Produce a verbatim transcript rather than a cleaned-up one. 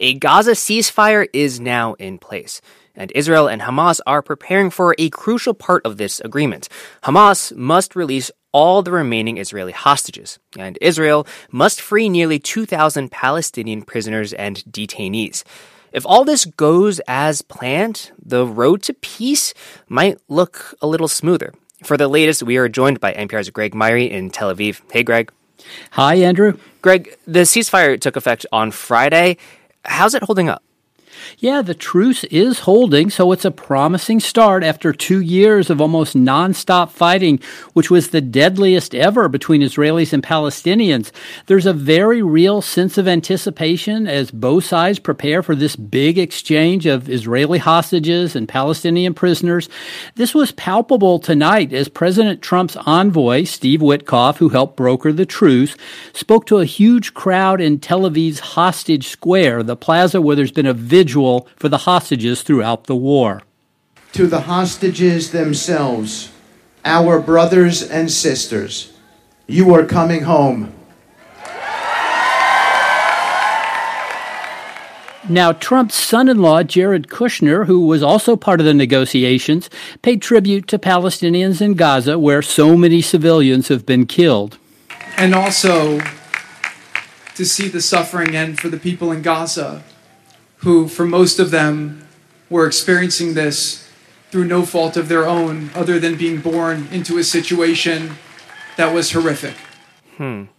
A Gaza ceasefire is now in place, and Israel and Hamas are preparing for a crucial part of this agreement. Hamas must release all the remaining Israeli hostages, and Israel must free nearly two thousand Palestinian prisoners and detainees. If all this goes as planned, the road to peace might look a little smoother. For the latest, we are joined by N P R's Greg Myrie in Tel Aviv. Hey, Greg. Hi, Andrew. Greg, the ceasefire took effect on Friday. How's it holding up? Yeah, the truce is holding, so it's a promising start after two years of almost nonstop fighting, which was the deadliest ever between Israelis and Palestinians. There's a very real sense of anticipation as both sides prepare for this big exchange of Israeli hostages and Palestinian prisoners. This was palpable tonight as President Trump's envoy, Steve Witkoff, who helped broker the truce, spoke to a huge crowd in Tel Aviv's Hostage Square, the plaza where there's been a vigil for the hostages throughout the war. To the hostages themselves, our brothers and sisters, you are coming home. Now, Trump's son-in-law, Jared Kushner, who was also part of the negotiations, paid tribute to Palestinians in Gaza, where so many civilians have been killed. And also to see the suffering end for the people in Gaza, who, for most of them, were experiencing this through no fault of their own, other than being born into a situation that was horrific. Hmm.